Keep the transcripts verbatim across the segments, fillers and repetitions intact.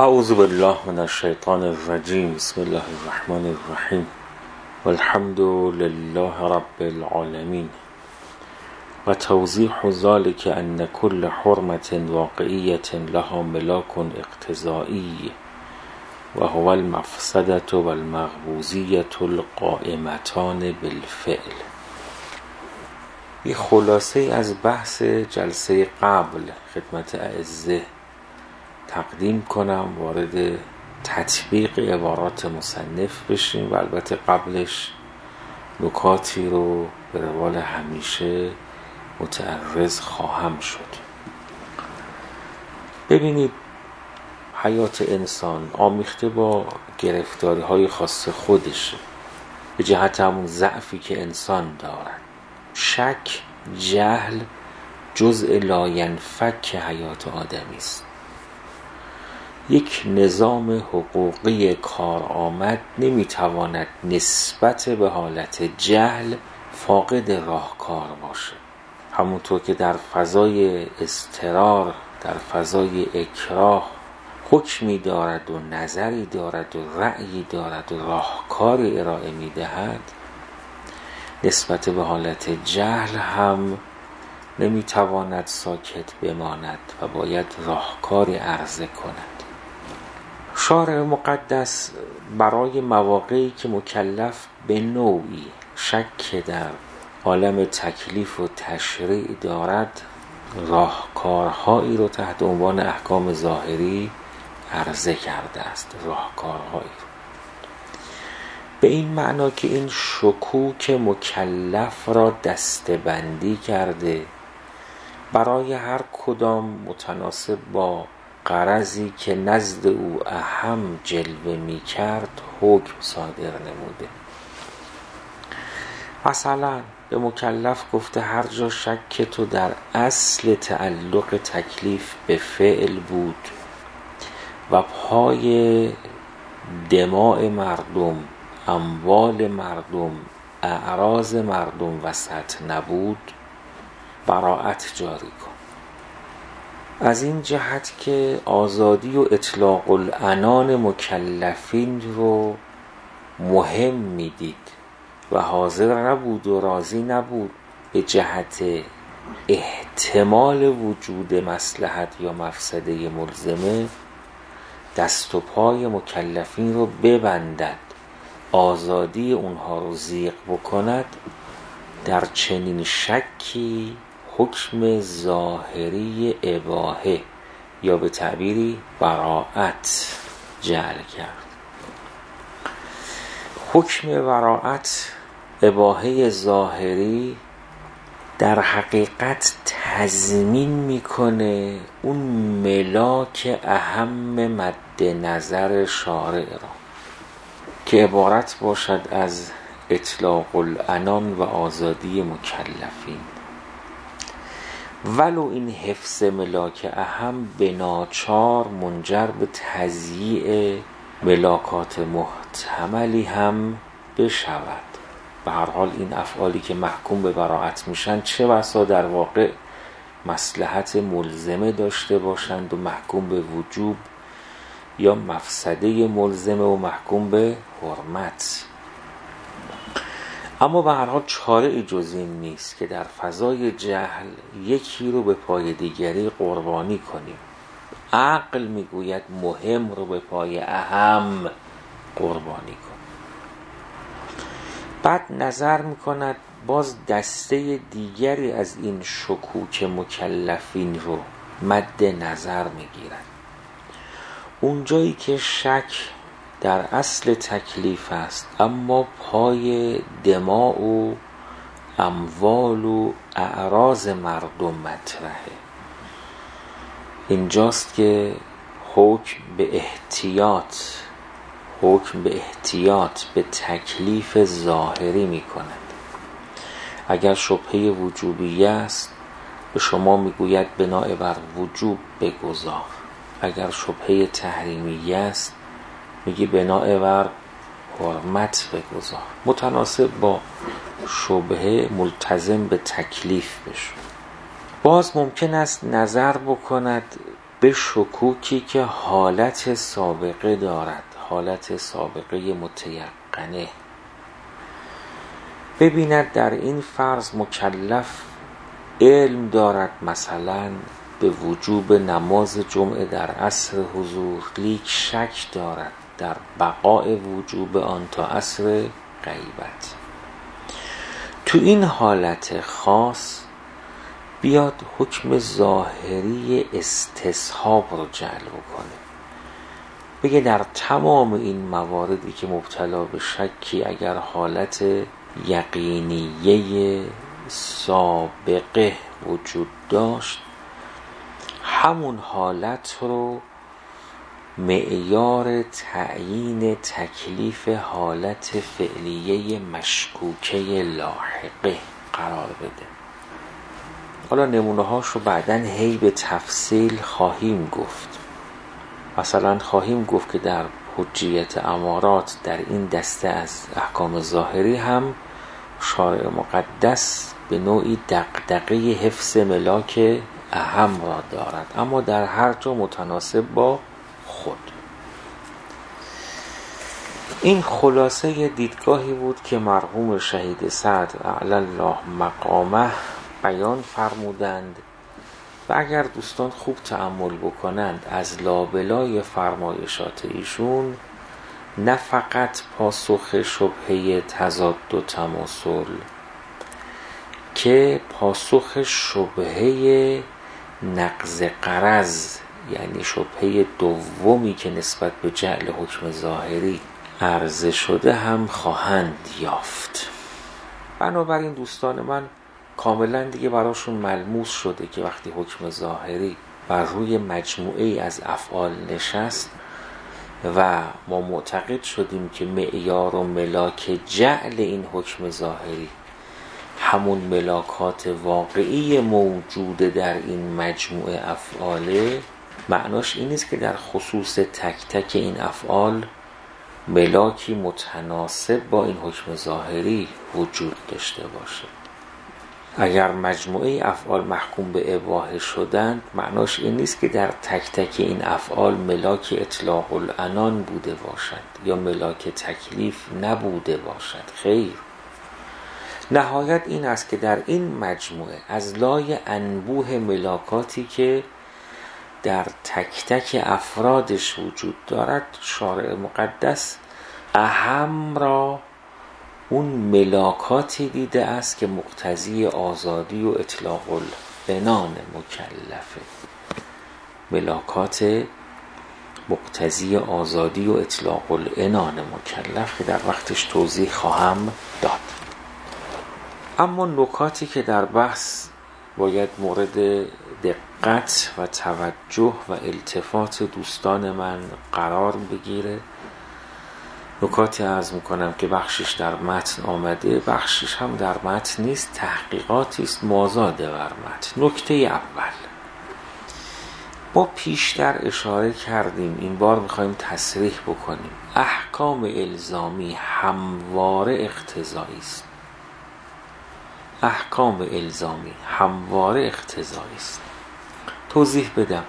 اعوذ بالله من الشیطان الرجیم. بسم الله الرحمن الرحیم والحمد لله رب العالمین و توضیح ذلك ان كل حرمة واقعیة لها ملاک اقتضائی و هو المفسدة و المغبوزیة القائمتان بالفعل. یه خلاصه از بحث جلسه قبل خدمت اعزه تقدیم کنم، وارد تطبیق عبارات مصنف بشیم و البته قبلش نکاتی رو به روال همیشه متعرض خواهم شد. ببینید، حیات انسان آمیخته با گرفتاری های خاص خودشه به جهت همون ضعفی که انسان دارد. شک، جهل جزء لاینفک حیات آدمی است. یک نظام حقوقی کارآمد نمیتواند نسبت به حالت جهل فاقد راهکار باشه. همونطور که در فضای اضطرار، در فضای اکراه حکمی دارد و نظری دارد و رأیی دارد و راهکاری ارائه میدهد، نسبت به حالت جهل هم نمیتواند ساکت بماند و باید راهکاری عرضه کند. شارع مقدس برای مواقعی که مکلف به نوعی شک در عالم تکلیف و تشریع دارد، راهکارهایی رو تحت عنوان احکام ظاهری عرضه کرده است. راهکارهایی به این معنا که این شکوک مکلف را دسته‌بندی کرده، برای هر کدام متناسب با غرضی که نزد او اهم جلوه می کرد حکم صادر نموده. مثلا به مکلف گفته هر جا شک تو در اصل تعلق تکلیف به فعل بود و پای دماء مردم، اموال مردم، اعراض مردم وسط نبود، براءت جاری کن. از این جهت که آزادی و اطلاق العنان مکلفین رو مهم میدید و حاضر نبود و راضی نبود به جهت احتمال وجود مصلحت یا مفسده ملزمه دست و پای مکلفین رو ببندد، آزادی اونها رو ضیق بکند، در چنین شکی حکم ظاهری اباحه یا به تعبیری براءت جعل کرد. حکم براءت، اباحه ظاهری، در حقیقت تضمین میکنه اون ملاک اهم مد نظر شارع را که عبارت باشد از اطلاق العنان و آزادی مکلفین. ولو این حفظ ملاک اهم به ناچار منجر به تضییع ملاکات محتملی هم بشود. به هر حال این افعالی که محکوم به براءت میشن چه بسا در واقع مصلحت ملزمه داشته باشند و محکوم به وجوب، یا مفسده ملزمه و محکوم به حرمت. اما به هر حال چاره جز این نیست که در فضای جهل یکی رو به پای دیگری قربانی کنیم. عقل میگوید مهم رو به پای اهم قربانی کن. بعد نظر میکند باز دسته دیگری از این شکوک مکلفین رو مد نظر میگیرد. اونجایی که شک در اصل تکلیف است اما پای دماء و اموال و اعراض مردم مطرحه، اینجاست که حکم به احتیاط حکم به احتیاط به تکلیف ظاهری می کند. اگر شبهه وجوبیه است به شما میگوید بناء بر وجوب بگذار. اگر شبهه تحریمیه است میگی بناء بر حرمت بگذار. متناسب با شبهه ملتزم به تکلیف بشو. باز ممکن است نظر بکند به شکوکی که حالت سابقه دارد، حالت سابقه متیقنه. ببیند در این فرض مکلف علم دارد مثلا به وجوب نماز جمعه در عصر حضور، لیک شک دارد در بقاء وجوب آن تا عصر غیبت. تو این حالت خاص بیاد حکم ظاهری استصحاب رو جعل بکنه، بگه در تمام این مواردی که مبتلا به شکی اگر حالت یقینیه سابقه وجود داشت، همون حالت رو معیار تعیین تکلیف حالت فعلیه مشکوکه لاحقه قرار بده. حالا نمونه هاش رو بعداً هی به تفصیل خواهیم گفت. مثلا خواهیم گفت که در حجیت امارات در این دسته از احکام ظاهری هم شارع مقدس به نوعی دغدغه حفظ ملاک اهم را دارد، اما در هر جا متناسب با خود. این خلاصه دیدگاهی بود که مرحوم شهید سعد اعلی الله مقامه بیان فرمودند و اگر دوستان خوب تأمل بکنند از لابلای فرمایشات ایشون نه فقط پاسخ شبهه تضاد و تماثل، که پاسخ شبهه نقض غرض، یعنی شبهه دومی که نسبت به جعل حکم ظاهری عرضه شده هم خواهند یافت. بنابراین دوستان من کاملا دیگه براشون ملموس شده که وقتی حکم ظاهری بر روی مجموعه از افعال نشست و ما معتقد شدیم که معیار و ملاک جعل این حکم ظاهری همون ملاکات واقعی موجوده در این مجموعه افعاله، معناش این نیست که در خصوص تک تک این افعال ملاکی متناسب با این حکم ظاهری وجود داشته باشه. اگر مجموعه افعال محکوم به اباحه شدند، معناش این نیست که در تک تک این افعال ملاک اطلاق العنان بوده باشند یا ملاک تکلیف نبوده باشد. خیر، نهایت این است که در این مجموعه از لای انبوه ملاکاتی که در تک تک افرادش وجود دارد، شارع مقدس اهم را اون ملاکاتی دیده است که مقتضی آزادی و اطلاق العنان مکلفه. ملاکات مقتضی آزادی و اطلاق العنان مکلف که در وقتش توضیح خواهم داد. اما نکاتی که در بحث باید مورد دقت و توجه و التفات دوستان من قرار بگیره، نکاتی عرض میکنم که بخشش در متن آمده، بخشش هم در متن نیست، تحقیقاتی است مازاد بر متن. نکته اول، ما پیشتر اشاره کردیم، این بار میخوایم تصریح بکنیم، احکام الزامی همواره اقتضایی است. احکام الزامی همواره اقتضایی است. توضیح بدم.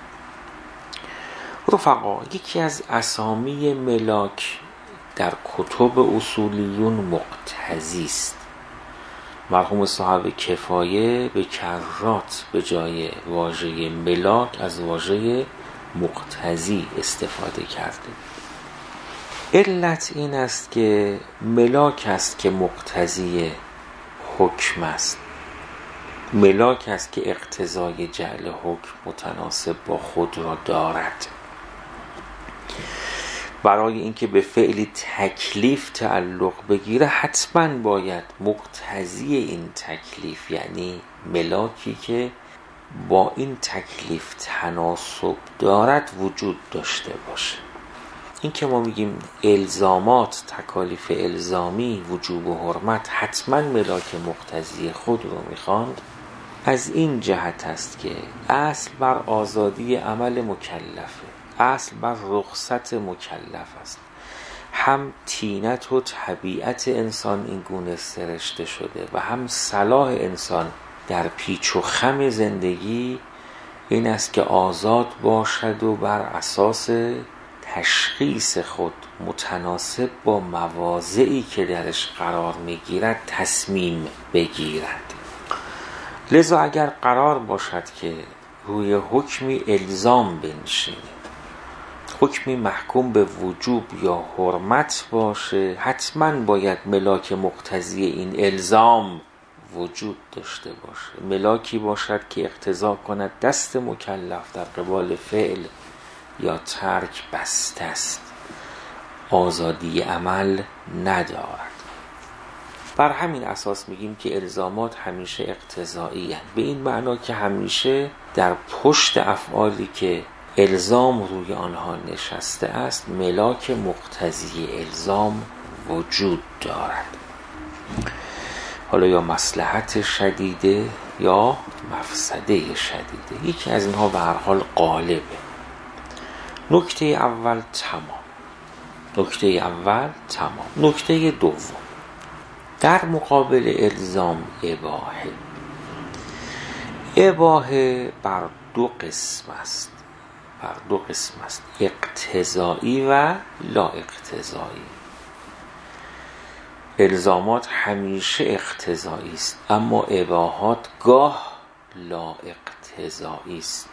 رفقا، یکی از اسامی ملاک در کتب اصولیون مقتضی است. مرحوم صاحب کفایه به کرات به جای واژه ملاک از واژه مقتضی استفاده کرده. علت این است که ملاک است که مقتضی حکم است، ملاک است که اقتضای جعل حکم متناسب با خود را دارد. برای اینکه به فعلی تکلیف تعلق بگیره حتما باید مقتضی این تکلیف، یعنی ملاکی که با این تکلیف تناسب دارد وجود داشته باشه. این که ما میگیم الزامات، تکالیف الزامی، وجوب و حرمت حتما ملاک مقتضی خود رو میخواند، از این جهت است که اصل بر آزادی عمل مکلفه، اصل بر رخصت مکلف است. هم طینت و طبیعت انسان این گونه سرشته شده و هم صلاح انسان در پیچ و خم زندگی این است که آزاد باشد و بر اساس تشخیص خود متناسب با مواضعی که درش قرار میگیرد تصمیم بگیرد. لذا اگر قرار باشد که روی حکمی الزام بنشینه، حکمی محکوم به وجوب یا حرمت باشه، حتما باید ملاک مقتضی این الزام وجود داشته باشه. ملاکی باشد که اقتضا کند دست مکلف در قبال فعل یا ترک بسته است، آزادی عمل ندارد. بر همین اساس میگیم که الزامات همیشه اقتضایی هستند، به این معنا که همیشه در پشت افعالی که الزام روی آنها نشسته است ملاک مقتضی الزام وجود دارد، حالا یا مصلحت شدیده یا مفسده شدیده، یکی از اینها به هر حال غالبه. نکته اول تمام. نکته اول تمام. نکته دوم، در مقابل الزام اباحه. اباحه بر دو قسم است. بر دو قسم است، اقتضایی و لا اقتضایی. الزامات همیشه اقتضایی است، اما اباحات گاه لا اقتضایی است.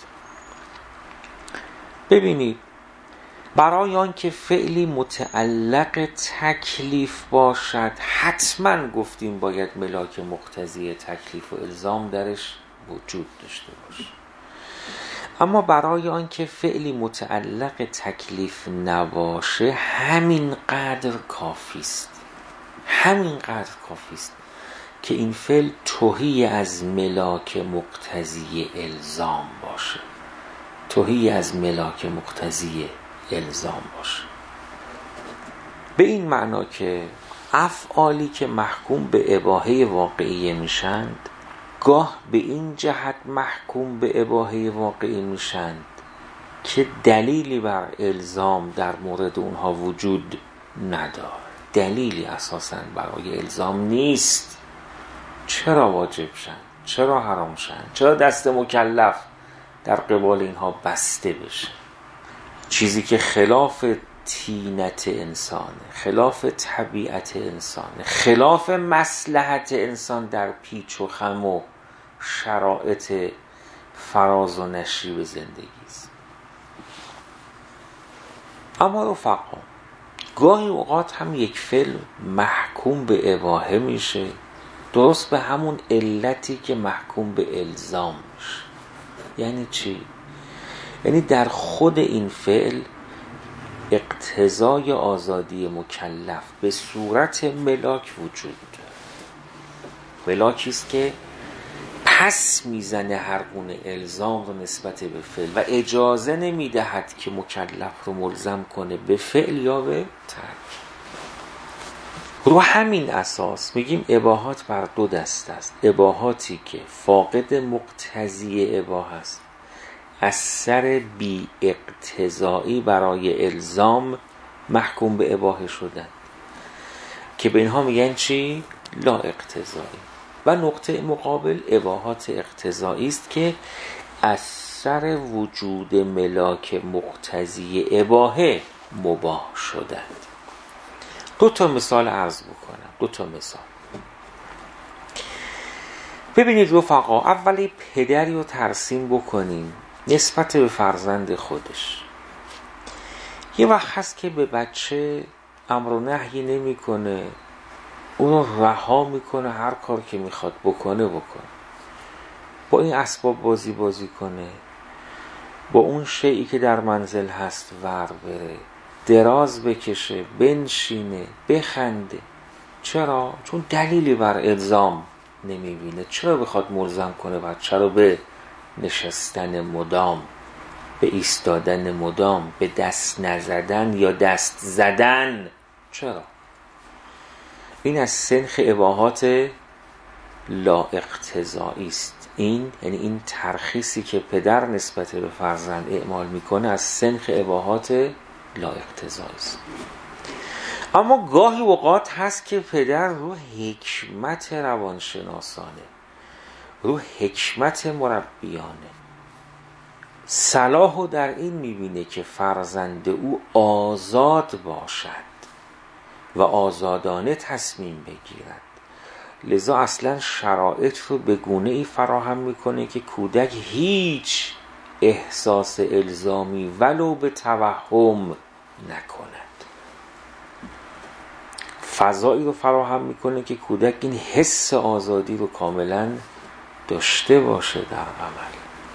ببینید، برای آن که فعلی متعلق تکلیف باشد حتما گفتیم باید ملاک مقتضی تکلیف و الزام درش وجود داشته باشه. اما برای آن که فعلی متعلق تکلیف نباشه همین قدر کافی است. همین قدر کافی است که این فعل تهی از ملاک مقتضی الزام باشه. تهی از ملاک مقتضی الزام باشه. به این معنا که افعالی که محکوم به اباحه واقعی میشند گاه به این جهت محکوم به اباحه واقعی میشند که دلیلی بر الزام در مورد اونها وجود نداره. دلیلی اساساً برای الزام نیست. چرا واجب شن؟ چرا حرام شن؟ چرا دست مکلف در قبال اینها بسته بشه؟ چیزی که خلاف طینت انسانه، خلاف طبیعت انسانه، خلاف مصلحت انسان در پیچ و خم و شرایط فراز و نشیب زندگی است. اما رفقا، گاهی اوقات هم یک فعل محکوم به اباحه میشه درست به همون علتی که محکوم به الزام میشه. یعنی چی؟ یعنی در خود این فعل اقتضای آزادی مکلف به صورت ملاک وجود داره. ملاکی است که پس میزنه هر گونه الزام رو نسبت به فعل و اجازه نمیدهد که مکلف رو ملزم کنه به فعل یا به ترک. رو همین اساس میگیم اباحات بر دو دسته است. اباحاتی که فاقد مقتضی اباحه است، از سر بی اقتضایی برای الزام محکوم به اباحه شدن که به اینها میگن چی؟ لا اقتضایی. و نقطه مقابل اباحات اقتضایی است که از سر وجود ملاک مقتضی اباحه مباح شدند. دو تا مثال عرض بکنم. دو تا مثال. ببینید رفقا، اولی پدری رو ترسیم بکنیم نسبت به فرزند خودش. یه وقت هست که به بچه امر و نهی نمی کنه، اونو رها میکنه هر کار که میخواد بکنه بکنه، با این اسباب بازی بازی کنه، با اون شیئی که در منزل هست ور بره، دراز بکشه، بنشینه، بخنده. چرا؟ چون دلیلی بر الزام نمیبینه. چرا بخواد ملزم کنه بچه رو به نشستن مدام، به ایستادن مدام، به دست نزدن یا دست زدن؟ چرا؟ این از سنخ اباحات لا اقتضایی است. این یعنی این ترخیصی که پدر نسبت به فرزند اعمال میکنه از سنخ اباحات لا اقتضایی است. اما گاهی اوقات هست که پدر رو حکمت روانشناسانه، رو حکمت مربیانه صلاح در این میبینه که فرزند او آزاد باشد و آزادانه تصمیم بگیرد. لذا اصلا شرایط رو به گونه ای فراهم میکنه که کودک هیچ احساس الزامی ولو به توهم نکند. فضایی رو فراهم میکنه که کودک این حس آزادی رو کاملا داشته باشه در عمل.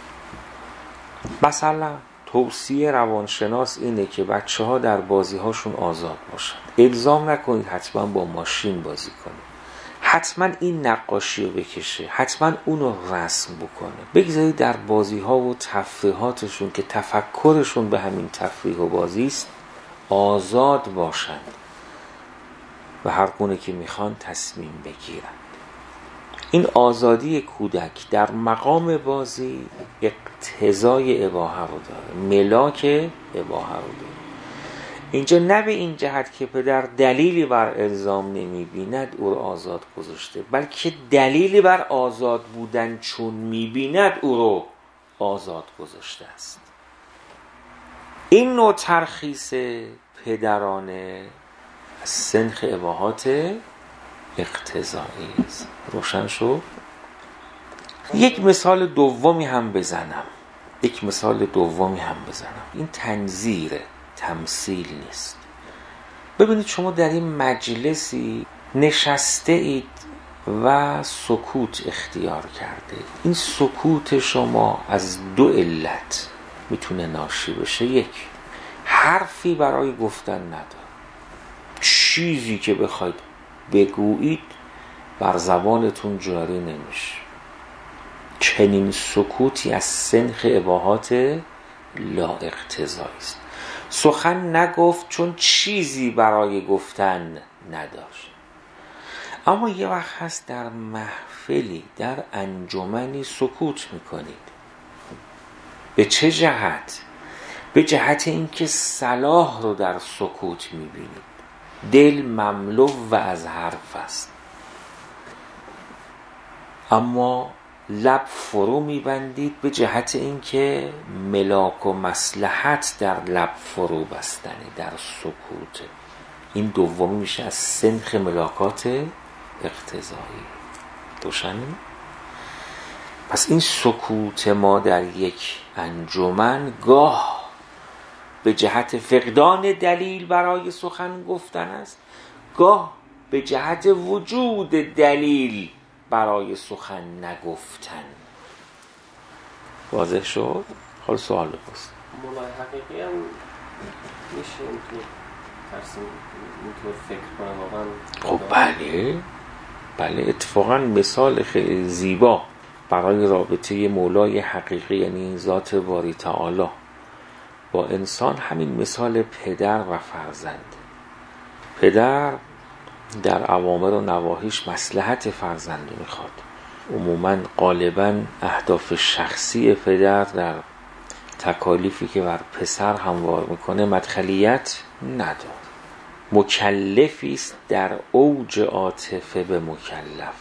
مثلا توصیه روانشناس اینه که بچه ها در بازی هاشون آزاد باشن. الزام نکنید حتما با ماشین بازی کنه، حتما این نقاشی رو بکشه، حتما اون رو رسم بکنه. بگذارید در بازی ها و تفریحاتشون که تفکرشون به همین تفریح و بازی است آزاد باشند و هر گونه که میخوان تصمیم بگیرن. این آزادی کودک در مقام بازی اقتضای اباحه رو داره، ملاک اباحه رو داره. اینجا نه به این جهت که پدر دلیلی بر الزام نمیبیند او رو آزاد گذاشته، بلکه دلیلی بر آزاد بودن چون میبیند او رو آزاد گذاشته است. این نوع ترخیص پدرانه از سنخ اباحات اقتضایی است. روشن شد؟ یک مثال دومی هم بزنم یک مثال دومی هم بزنم این تنظیره، تمثیل نیست. ببینید شما در این مجلسی نشسته اید و سکوت اختیار کرده. این سکوت شما از دو علت میتونه ناشی بشه. یک، حرفی برای گفتن نداره، چیزی که بخواید بگویید بر زبانتون جاری نمیشه. چنین سکوتی از سنخ اباحات لا اقتضایی است. سخن نگفت چون چیزی برای گفتن نداشت. اما یه وقت هست در محفلی، در انجمنی سکوت میکنید. به چه جهت؟ به جهت اینکه صلاح رو در سکوت میبینید. دل مملو و از حرف است، اما لب فرو میبندید به جهت اینکه ملاک و مصلحت در لب فرو بستنه، در سکوت. این دومی میشه از سنخ ملاکات اقتضایی. روشنه؟ پس این سکوت ما در یک انجمن گاه به جهت فقدان دلیل برای سخن گفتن است، گاه به جهت وجود دلیل برای سخن نگفتن. واضح شد؟ حال سوال بپرس. مولای حقیقی هم میشه اینطور ترسیم اینطور فکر کنه واقعا؟ خب بله بله اتفاقا مثال خیلی زیبا برای رابطه مولای حقیقی یعنی ذات باری تعالی با انسان همین مثال پدر و فرزند. پدر در اوامر و نواهیش مصلحت فرزند میخواد. عموما غالبا اهداف شخصی پدر در تکالیفی که بر پسر هموار میکنه مدخلیت نداره. مکلفی است در اوج عاطفه به مکلف.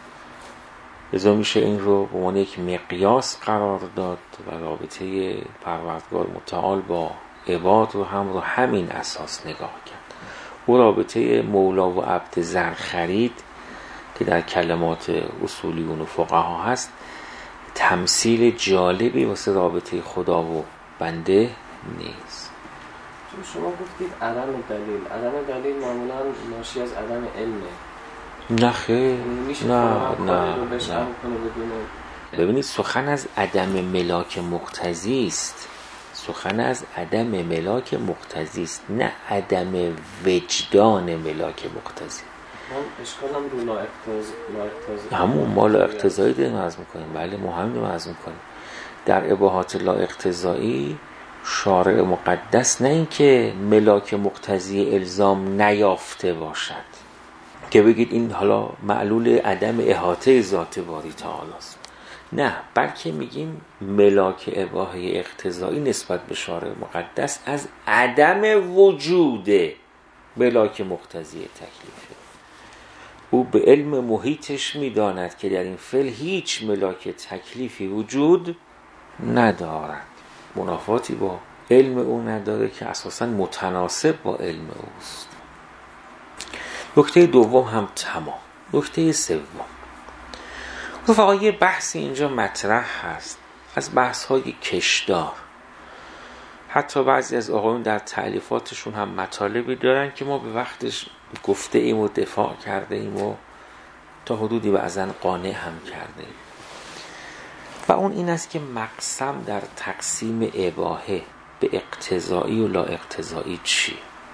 لذا میشه این رو به عنوان یک مقیاس قرار داد و رابطه پروردگار متعال با عباد رو هم رو همین اساس نگاه کرد. او رابطه مولا و عبد زر خرید که در کلمات اصولیون و فقها هست تمثیل جالبی واسه رابطه خدا و بنده نیست. چون شما گفتید عدم دلیل عدم دلیل معمولا ناشی از عدم علمه. نه خیر نه نه, نه. ببینید سخن از عدم ملاک مقتضی است. سخن از عدم ملاک مقتضی است، نه عدم وجدان ملاک مقتضی. من اشکالم رو لا اقتضایی. همون ما لا اقتضایی داریم عرض میکنیم. بله ما همین رو عرض میکنیم. در اباحات لا اقتضایی شارع مقدس نه این که ملاک مقتضی الزام نیافته باشد که بگید این حالا معلول عدم احاطه ذات باری تعالی است، نه، بلکه میگیم ملاک اباحه اقتضایی نسبت به شارع مقدس از عدم وجود ملاک مقتضی تکلیفه. او به علم محیطش میداند که در این فعل هیچ ملاک تکلیفی وجود ندارد. منافاتی با علم او نداره، که اساساً متناسب با علم اوست. نکته دوم هم تمام. نکته سوم، رفقا یه بحثی اینجا مطرح هست از بحث‌های کشدار. حتی بعضی از آقایون در تألیفاتشون هم مطالبی دارن که ما به وقتش گفته ایم و دفاع کرده ایم و تا حدودی بعضاً قانع هم کرده ایم. و اون این است که مقسم در تقسیم اباحه به اقتضایی و لا اقتضایی چیه؟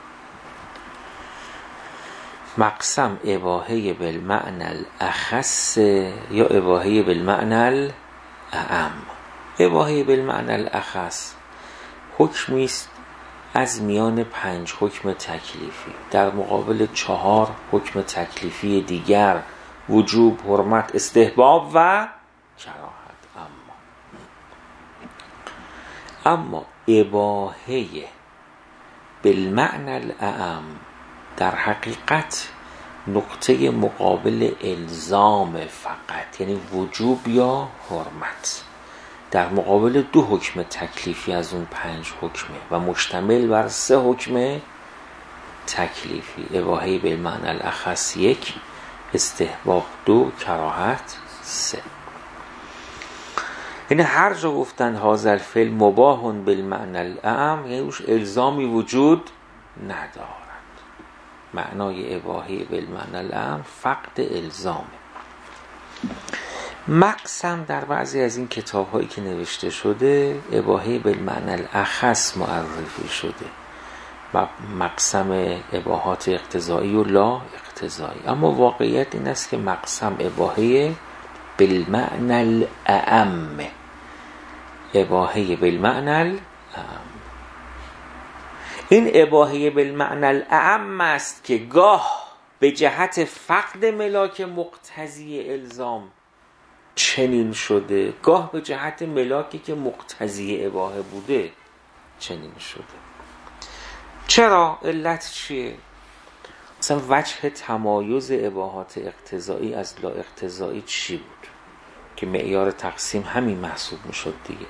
مقسم اباحه بالمعنى الاخص یا اباحه بالمعنى الاعم؟ اباحه بالمعنى الاخص حکمی است از میان پنج حکم تکلیفی در مقابل چهار حکم تکلیفی دیگر: وجوب، حرمت، استحباب و کراهت. اما اما اباحه بالمعنى الاعم در حقیقت نقطه مقابل الزام فقط، یعنی وجوب یا حرمت، در مقابل دو حکم تکلیفی از اون پنج حکمه و مشتمل بر سه حکم تکلیفی: اباحه بالمعنى الاخص یک، استحباب دو، کراهت سه. یعنی هر جا گفتن هذا الفعل مباح بالمعنى الاعم، یعنی روش الزامی وجود ندارد. معنای اباحه بالمعنى الاعم فقط الزامه. مقسم در بعضی از این کتاب هایی که نوشته شده اباحه بالمعنى الاخص معرفی شده، مقسم اباحات اقتضایی و لا اقتضایی. اما واقعیت این است که مقسم اباحه بالمعنى الاعم، اباحه بالمعنى الاعم. این اباحه بالمعنى الاعم است که گاه به جهت فقد ملاک مقتضی الزام چنین شده، گاه به جهت ملاکی که مقتضی اباحه بوده چنین شده. چرا؟ علت چیه؟ مثلا وجه تمایز اباحات اقتضایی از لا اقتضایی چی بود که معیار تقسیم همین محسوب میشد دیگه؟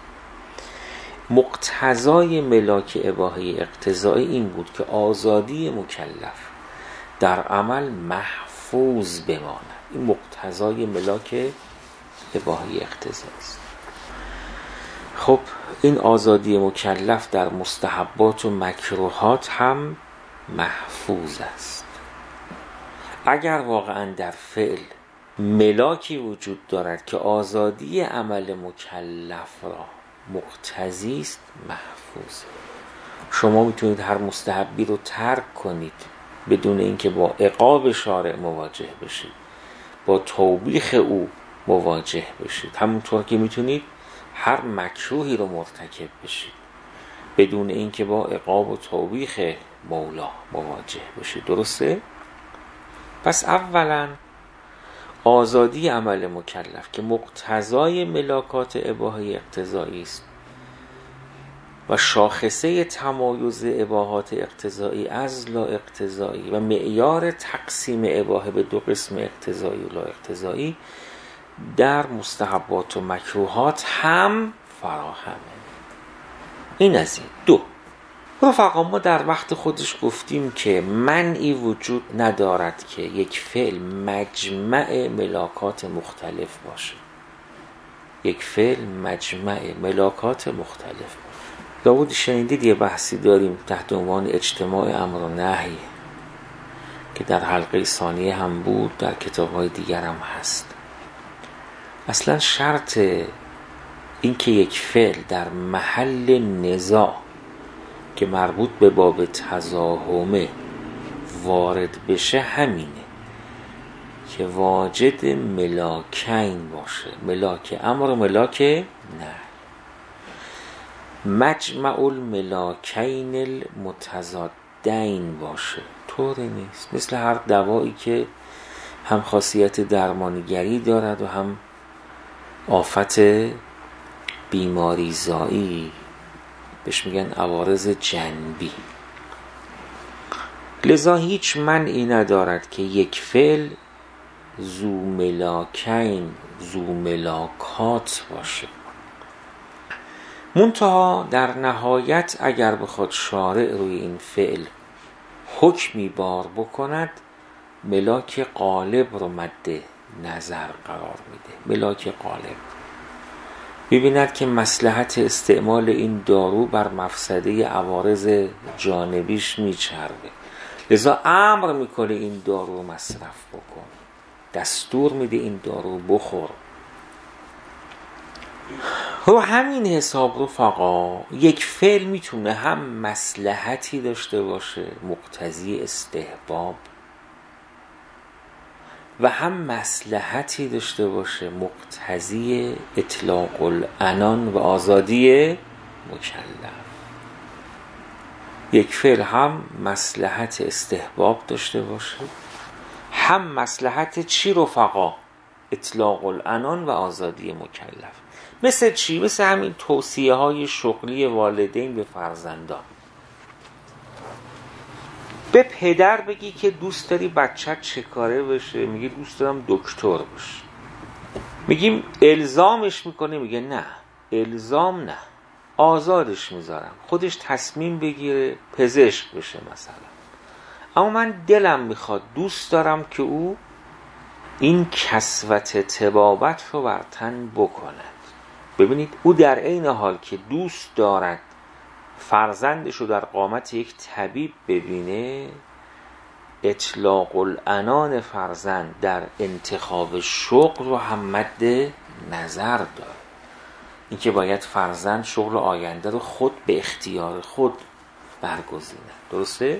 مقتضای ملاک اباحه اقتضایی این بود که آزادی مکلف در عمل محفوظ بماند. این مقتضای ملاک اباحه اقتضایی است. خب این آزادی مکلف در مستحبات و مکروهات هم محفوظ است. اگر واقعا در فعل ملاکی وجود دارد که آزادی عمل مکلف را مقتضی است، محفوظ. شما میتونید هر مستحبی رو ترک کنید بدون اینکه با عقاب شارع مواجه بشید، با توبیخ او مواجه بشید. همونطور که میتونید هر مکروهی رو مرتکب بشید بدون اینکه با عقاب و توبیخ مولا مواجه بشید. درسته؟ پس اولا آزادی عمل مکلف که مقتضای ملاکات اباحه اقتضایی است و شاخصه تمایز اباحات اقتضایی از لا اقتضایی و معیار تقسیم اباحه به دو قسم اقتضایی و لا اقتضایی در مستحبات و مکروهات هم فراهمه. این از این. دو، رفقا ما در وقت خودش گفتیم که منعی وجود ندارد که یک فعل مجمع ملاکات مختلف باشه. یک فعل مجمع ملاکات مختلف باشه. داود شنیدید یه بحثی داریم تحت عنوان اجتماع امر و نهی که در حلقه ثانیه هم بود، در کتاب‌های دیگر هم هست. اصلا شرط این که یک فعل در محل نزاع که مربوط به باب تزاحمه وارد بشه همینه که واجد ملاکین باشه، ملاک امر و ملاک نه. مجمع الملاکین المتضادین باشه. طوری نیست. مثل هر دوایی که هم خاصیت درمانگری دارد و هم آفت بیماری زایی، بهش میگن عوارض جنبی. لذا هیچ منعی ندارد که یک فعل ذو ملاکین ذو ملاکات باشه. منتها در نهایت اگر بخواد شارع روی این فعل حکمی بار بکند، ملاک غالب رو مد نظر قرار میده. ملاک غالب ببیند که مصلحت استعمال این دارو بر مفسده عوارض جانبیش میچربه، لذا امر میکنه این دارو مصرف بکن، دستور میده این دارو بخور. رو همین حساب رفقا یک فعل میتونه هم مصلحتی داشته باشه مقتضی استحباب و هم مصلحتی داشته باشه مقتضی اطلاق العنان و آزادی مکلف. یک فعل هم مصلحت استحباب داشته باشه، هم مصلحت چی رفقا؟ اطلاق العنان و آزادی مکلف. مثل چی؟ مثل همین توصیه های شغلی والدین به فرزندان. به پدر بگی که دوست داری بچت چه کاره بشه، میگه دوست دارم دکتر بشه. میگیم الزامش میکنه، میگه نه الزام نه، آزادش میذارم خودش تصمیم بگیره پزشک بشه مثلا. اما من دلم میخواد دوست دارم که او این کسوت طبابت رو بر تن بکند. ببینید او در عین حال که دوست دارد فرزندش رو در قامت یک طبیب ببینه، اطلاق العنان فرزند در انتخاب شغل رو هم مد نظر داره. این که باید فرزند شغل آینده رو خود به اختیار خود برگزینه. درسته؟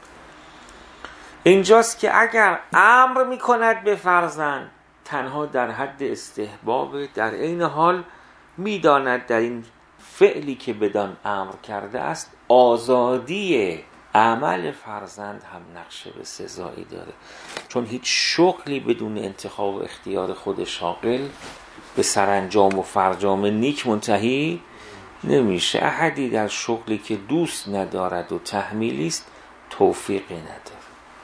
اینجاست که اگر امر میکند به فرزند تنها در حد استحباب، در این حال میداند در این فعلی که بدان امر کرده است آزادی عمل فرزند هم نقش به سزایی داره، چون هیچ شغلی بدون انتخاب و اختیار خود شاغل به سرانجام و فرجام نیک منتهی نمیشه. احدی در شغلی که دوست ندارد و تحمیلی است توفیقی نداره.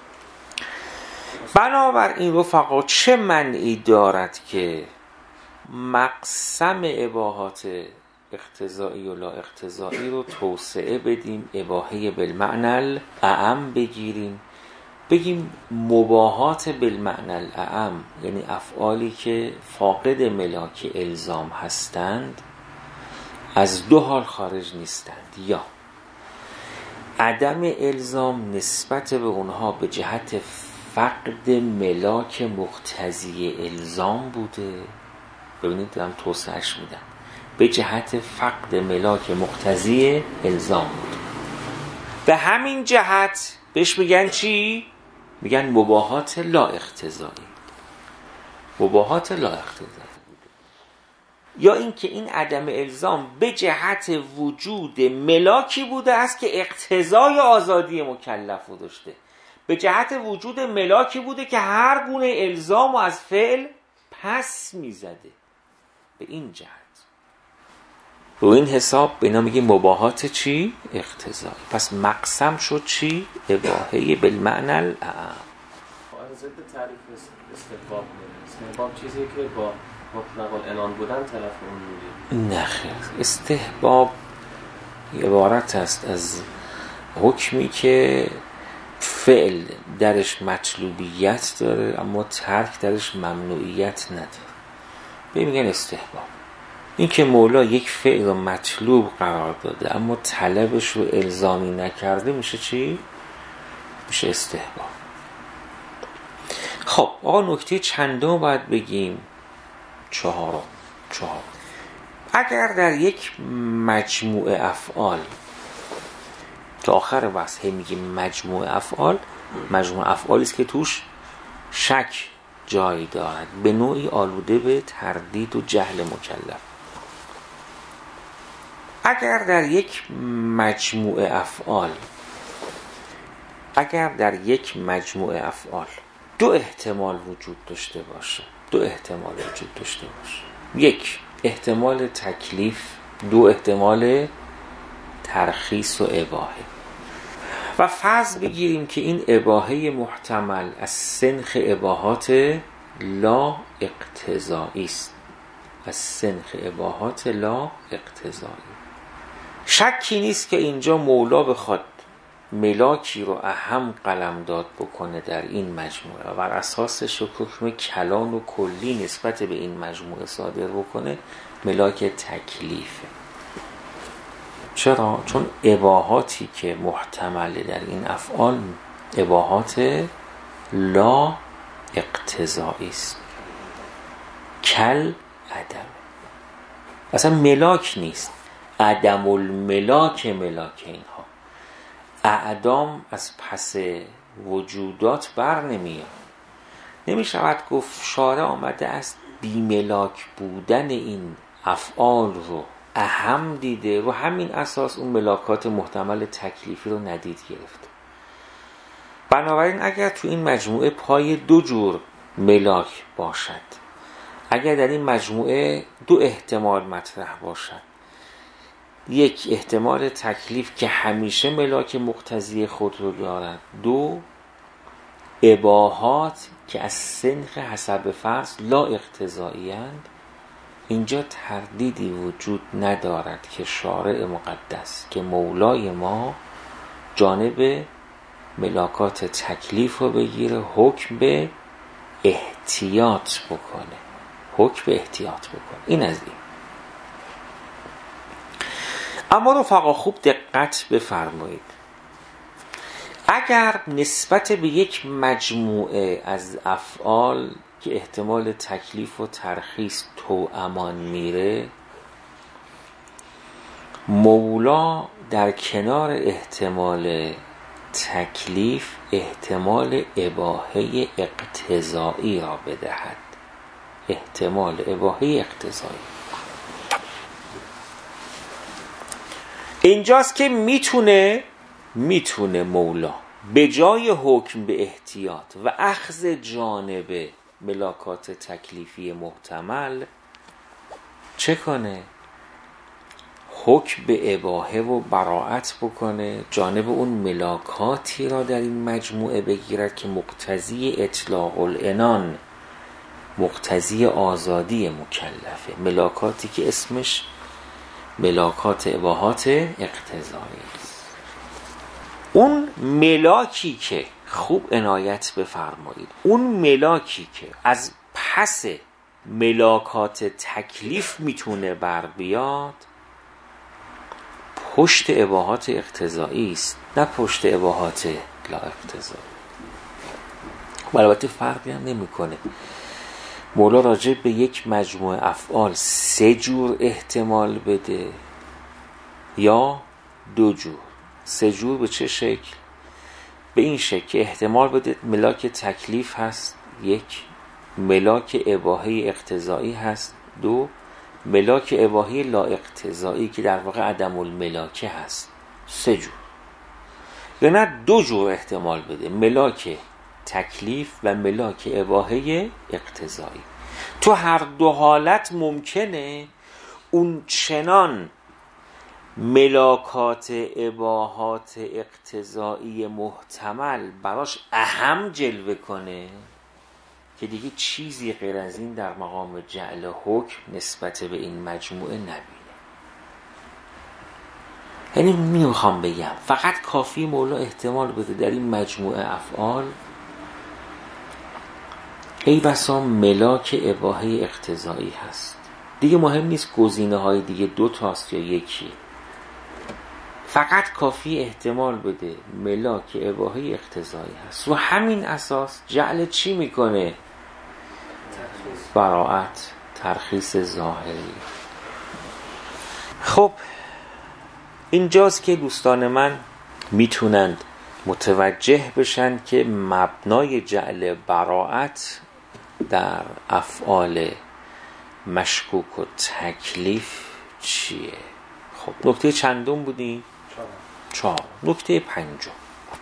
بنابراین رفقا چه منعی دارد که مقسم اباحات اقتضایی و لا اقتضایی رو توسعه بدیم، اباحه بالمعنى الاعم بگیریم، بگیم مباحات بالمعنى الاعم یعنی افعالی که فاقد ملاک الزام هستند از دو حال خارج نیستند، یا عدم الزام نسبت به اونها به جهت فقد ملاک مقتضی الزام بوده. ببینید دارم توسعهش میدم، به جهت فقد ملاک مقتضی الزام بوده. به همین جهت بهش میگن چی؟ میگن مباحات لا اقتضایی. مباحات لا اقتضایی بوده، یا اینکه این عدم الزام به جهت وجود ملاکی بوده است که اقتضای آزادی مکلف رو داشته، به جهت وجود ملاکی بوده که هر گونه الزام از فعل پس میزده. به این جهت رو این حساب به اینا میگیم مباحات چی؟ اقتضایی. پس مقسم شد چی؟ اباحه بالمعنى الاعم. ضد تعریف استحباب میده. استحباب چیزی که با مطلق العنان بودن تلفظ میده. نه خیر، استحباب عبارت است از حکمی که فعل درش مطلوبیت داره اما ترک درش ممنوعیت نداره، به میگن استحباب. این که مولا یک فعل رو مطلوب قرار داده اما طلبش رو الزامی نکرده میشه چی؟ میشه استحباب. خب آقا نکته چندم باید بگیم؟ چهارم. چهار اگر در یک مجموعه افعال، تا آخر بحث هم میگیم مجموعه افعال، مجموعه افعالی است که توش شک جای دارد، به نوعی آلوده به تردید و جهل مکلف. اگر در یک مجموعه افعال اگر در یک مجموعه افعال دو احتمال وجود داشته باشه دو احتمال وجود داشته باشه یک احتمال تکلیف، دو احتمال ترخیص و اباحه، و فرض بگیریم که این اباحه محتمل از سنخ اباحات لا اقتضایی است، از سنخ اباحات لا اقتضایی. شکی نیست که اینجا مولا بخواد ملاکی رو اهم قلمداد بکنه در این مجموعه و بر اساسش حکم کلان و کلی نسبت به این مجموعه صادر بکنه، ملاک تکلیفه. چرا؟ چون اباحاتی که محتمله در این افعال اباحات لا اقتضایی است، کل عدم، اصلا ملاک نیست، عدم الملاک ملاک اینها. اعدام از پس وجودات بر نمیاد. نمی شود گفت شارع آمده است بی ملاک بودن این افعال رو اهم دیده، رو همین اساس اون ملاکات محتمل تکلیفی رو ندید گرفت. بنابراین اگر تو این مجموعه پای دو جور ملاک باشد، اگر در این مجموعه دو احتمال مطرح باشد، یک احتمال تکلیف که همیشه ملاک مقتضی خود رو دارد، دو اباحات که از سنخ حسب فرض لا اقتضایی اند، اینجا تردیدی وجود ندارد که شارع مقدس که مولای ما جانب ملاکات تکلیف رو بگیره، حکم به احتیاط بکنه، حکم به احتیاط بکنه. این از این. اما رفقا خوب دقت بفرمایید، اگر نسبت به یک مجموعه از افعال که احتمال تکلیف و ترخیص توامان میره، مولا در کنار احتمال تکلیف احتمال اباحه اقتضایی را بدهد، احتمال اباحه اقتضایی. اینجاست که میتونه میتونه مولا به جای حکم به احتیاط و اخذ جانب ملاکات تکلیفی محتمل چه کنه؟ حکم به اباحه و براعت بکنه، جانب اون ملاکاتی را در این مجموعه بگیرد که مقتضی اطلاق العنان، مقتضی آزادی مکلفه، ملاکاتی که اسمش ملاکات اباحات اقتضایی است. اون ملاکی که خوب عنایت بفرمایید، اون ملاکی که از پس ملاکات تکلیف میتونه بر بیاد، پشت اباحات اقتضایی است، نه پشت اباحات لا اقتضایی. البته فرقی هم نمیکنه. مولا راجع به یک مجموعه افعال سه جور احتمال بده یا دو جور. سه جور به چه شکل؟ به این شکل که احتمال بده ملاک تکلیف هست، یک ملاک اباحه اقتضایی هست، دو ملاک اباحه لا اقتضایی که در واقع عدم الملاکه هست. سه جور. یا نه دو جور احتمال بده، ملاک تکلیف و ملاک اباحه اقتضایی. تو هر دو حالت ممکنه اون چنان ملاکات اباحات اقتضایی محتمل براش اهم جلوه کنه که دیگه چیزی غیر از این در مقام جعل حکم نسبت به این مجموعه نبینه. یعنی میخوام بگم فقط کافی مولا احتمال بده در این مجموعه افعال ای بسا ملاک اباحه اقتضایی هست، دیگه مهم نیست گزینه های دیگه دو تاست یا یکی، فقط کافی احتمال بده ملاک اباحه اقتضایی هست و همین اساس جعل چی میکنه؟ براعت، ترخیص ظاهری. خب اینجاست که دوستان من میتونند متوجه بشن که مبنای جعل براعت در افعال مشکوک و تکلیف چیه؟ خب نکته چندم بودیم؟ چهار. نکته پنجم،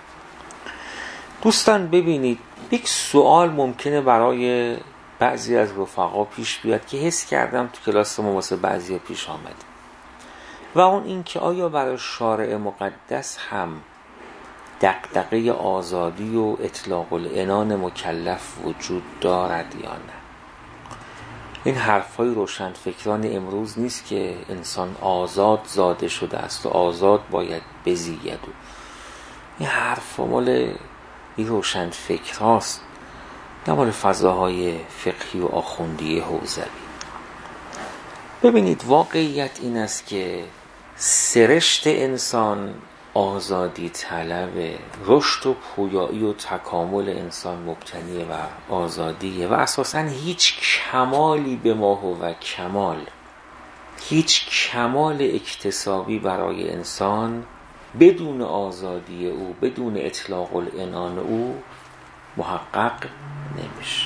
دوستان ببینید یک سوال ممکنه برای بعضی از رفقا پیش بیاد که حس کردم تو کلاس ما واسه بعضی ها پیش آمده، و اون این که آیا برای شارع مقدس هم دغدغه آزادی و اطلاق العنان مکلف وجود دارد یا نه؟ این حرفای روشنفکران امروز نیست که انسان آزاد زاده شده است و آزاد باید بزید. این حرف مال این روشنفکراست، نه مال فضاهای فقهی و آخوندی حوزوی. ببینید واقعیت این است که سرشت انسان آزادی طلب، رشد و پویایی و تکامل انسان مبتنی و آزادیه و اساساً هیچ کمالی به ما هو کمال، هیچ کمال اکتسابی برای انسان بدون آزادی او، بدون اطلاق العنان او محقق نمیشه.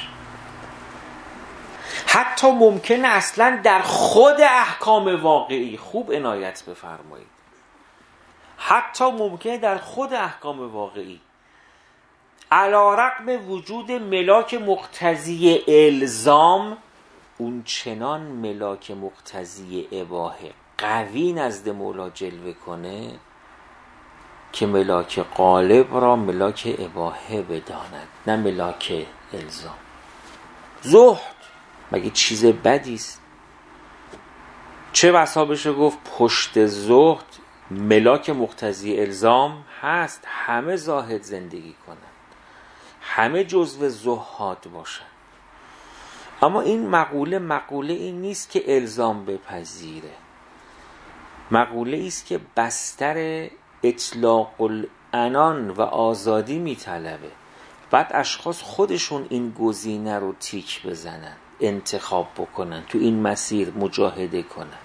حتی ممکنه اصلا در خود احکام واقعی، خوب عنایت بفرمایید، حتی ممکنه در خود احکام واقعی علی رغم وجود ملاک مقتضی الزام، اون چنان ملاک مقتضی اباحه قوی نزد مولا جلوه کنه که ملاک غالب را ملاک اباحه بداند، نه ملاک الزام. زهد مگه چیز بدی است؟ چه بسا بشه گفت پشت زهد ملاک مقتضی الزام هست، همه زاهد زندگی کنند، همه جزو زهاد باشند. اما این مقوله مقوله این نیست که الزام بپذیره، مقوله ایست که بستر اطلاق العنان و آزادی میطلبه. بعد اشخاص خودشون این گزینه رو تیک بزنن، انتخاب بکنن، تو این مسیر مجاهده کنن.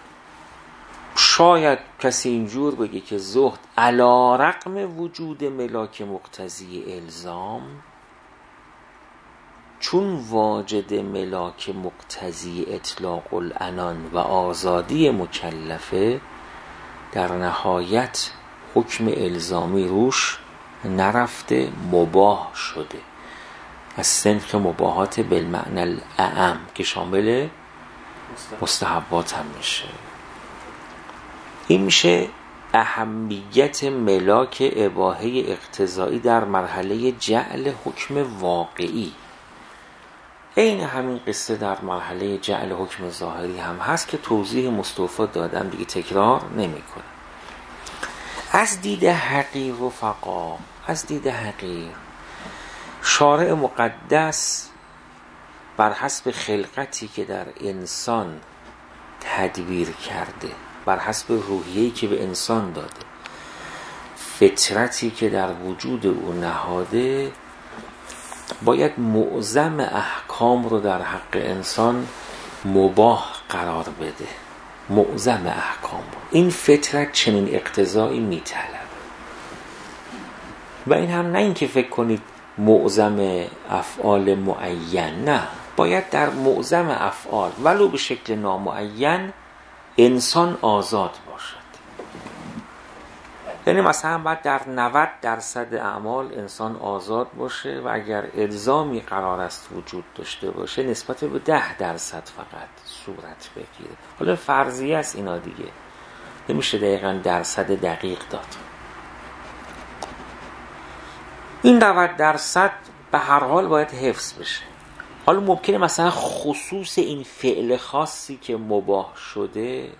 شاید کسی اینجور بگه که زهد علی رغم وجود ملاک مقتضی الزام، چون واجد ملاک مقتضی اطلاق العنان و آزادی مکلفه، در نهایت حکم الزامی روش نرفته، مباح شده، از صنف مباحات بالمعنی الاعم که شامل مستحبات هم میشه. این میشه اهمیت ملاک اباحه اقتضایی در مرحله جعل حکم واقعی. این همین قصه در مرحله جعل حکم ظاهری هم هست که توضیح مستوفی دادم، دیگه تکرار نمی کنم. از دید حقیر و فقا، از دید حقیر، شارع مقدس بر حسب خلقتی که در انسان تدبیر کرده، بر حسب روحیه‌ای که به انسان داده، فطرتی که در وجود او نهاده، باید معظم احکام رو در حق انسان مباح قرار بده. معظم احکام رو این فطرت چنین اقتضایی میطلبه. و این هم نه این که فکر کنید معظم افعال معین، نه، باید در معظم افعال ولو به شکل نامعین انسان آزاد باشد. یعنی مثلا باید در نود درصد اعمال انسان آزاد باشه و اگر الزامی قرار است وجود داشته باشه نسبت به ده درصد فقط صورت بگیره. حالا فرضیه است اینا دیگه، نمیشه دقیقاً درصد دقیق داد. این نود درصد به هر حال باید حفظ بشه. حالا ممکنه مثلا خصوص این فعل خاصی که مباح شده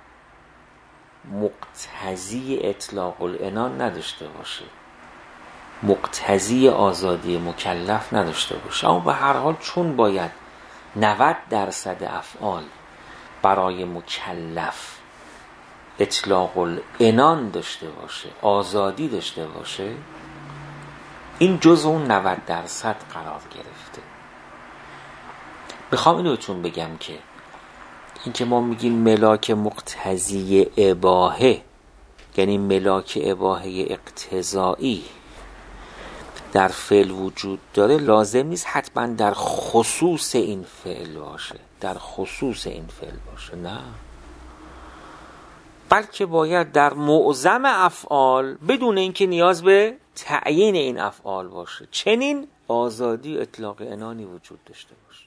مقتضی اطلاق العنان نداشته باشه، مقتضی آزادی مکلف نداشته باشه، اما به هر حال چون باید نود درصد افعال برای مکلف اطلاق العنان داشته باشه، آزادی داشته باشه، این جزء اون نود درصد قرار گرفته. بخوام اینو بهتون بگم که این که ما میگیم ملاک مقتضی اباحه، یعنی ملاک اباحه اقتضایی در فعل وجود داره، لازم نیست حتما در خصوص این فعل باشه، در خصوص این فعل باشه، نه، بلکه باید در معظم افعال بدون اینکه نیاز به تعیین این افعال باشه چنین آزادی اطلاق عنانی وجود داشته باشه.